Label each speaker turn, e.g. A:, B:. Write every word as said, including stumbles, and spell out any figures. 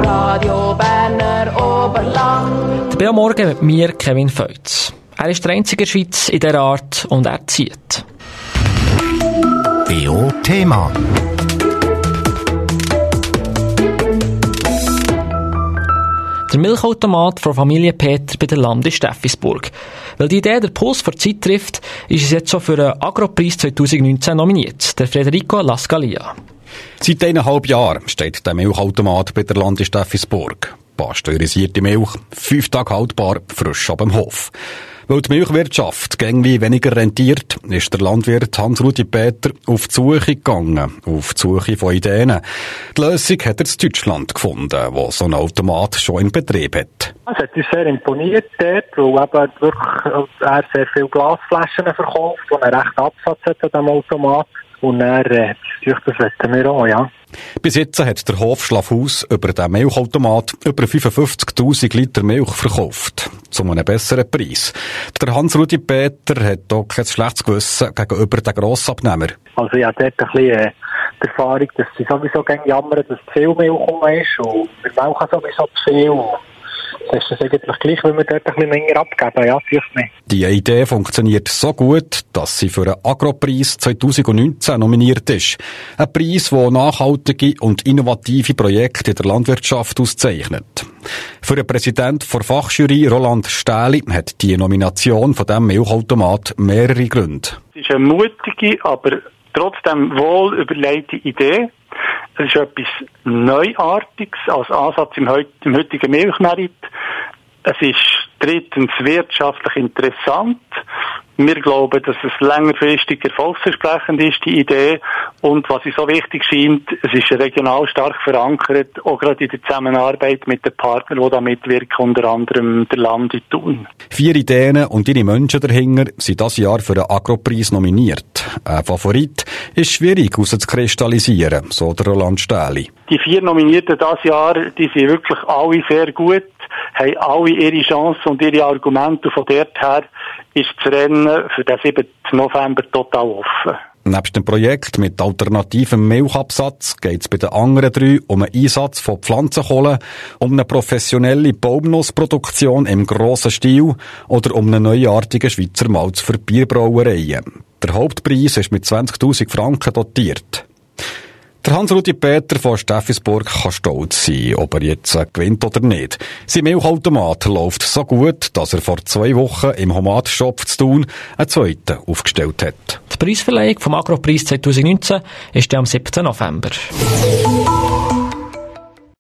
A: Radio Berner Oberland.
B: Der B O Morgen mit mir, Kevin Feutz. Er ist der einzige in der Schweiz in dieser Art und er zieht.
C: B O Thema.
B: Der Milchautomat von Familie Peter bei der Lande Steffisburg. Weil die Idee der Puls vor die Zeit trifft, ist es jetzt schon für den Agropreis zwanzig neunzehn nominiert, der Federico Lascalia.
D: Seit eineinhalb Jahren steht der Milchautomat bei der Lande Steffisburg. Pasteurisierte Milch, fünf Tage haltbar, frisch ab dem Hof. Weil die Milchwirtschaft irgendwie weniger rentiert, ist der Landwirt Hans-Rudi Peter auf die Suche gegangen, auf die Suche von Ideen. Die Lösung hat er in Deutschland gefunden, wo so ein Automat schon in Betrieb hat.
E: Es hat uns sehr imponiert dort, weil eben wirklich er sehr viele Glasflaschen verkauft, die einen rechten Absatz hat an diesem Automat. Und er, äh, das wollen wir auch, ja.
D: Bis jetzt hat der Hof Schlafhaus über den Milchautomat über fünfundfünfzigtausend Liter Milch verkauft. Zu einem besseren Preis. Der Hans-Rudi Peter hat auch kein schlechtes Gewissen gegenüber den Grossabnehmer.
E: Also ich habe dort ein bisschen äh, die Erfahrung, dass sie sowieso gegen jammern, dass zu viel Milch rum ist. Und wir melken sowieso zu viel. Das ist eigentlich gleich, wenn wir dort ein bisschen länger abgeben. Ja, vielleicht nicht.
D: Die Idee funktioniert so gut, dass sie für den Agropreis zwanzig neunzehn nominiert ist. Ein Preis, der nachhaltige und innovative Projekte in der Landwirtschaft auszeichnet. Für den Präsidenten der Fachjury, Roland Stähli, hat die Nomination von diesem Milchautomat mehrere Gründe.
F: Es ist eine mutige, aber trotzdem wohl überlegte Idee. Es ist etwas Neuartiges als Ansatz im, heut, im heutigen Milchmarkt. Es ist drittens wirtschaftlich interessant. Wir glauben, dass es längerfristig erfolgsversprechend ist, die Idee. Und was uns so wichtig scheint, es ist regional stark verankert, auch gerade in der Zusammenarbeit mit den Partnern, die da mitwirken, unter anderem der Lande Thun.
D: Vier Ideen und ihre Menschen dahinter sind dieses Jahr für den Agropreis nominiert. Ein Favorit ist schwierig herauszukristallisieren, so der Roland Stähli.
F: Die vier Nominierten dieses Jahr, die sind wirklich alle sehr gut, haben alle ihre Chancen und ihre Argumente. Und von dort her ist das Rennen für den siebten November total offen.
D: Neben dem Projekt mit alternativem Milchabsatz geht es bei den anderen drei um einen Einsatz von Pflanzenkohle, um eine professionelle Baumnussproduktion im grossen Stil oder um einen neuartigen Schweizer Malz für Bierbrauereien. Der Hauptpreis ist mit zwanzigtausend Franken dotiert. Der Hans-Rudi Peter von Steffisburg kann stolz sein, ob er jetzt gewinnt oder nicht. Sein Milchautomat läuft so gut, dass er vor zwei Wochen im Homatschopf zu Thun einen zweiten aufgestellt hat.
B: Die Preisverleihung vom Agropreis zwanzig neunzehn ist am siebten November.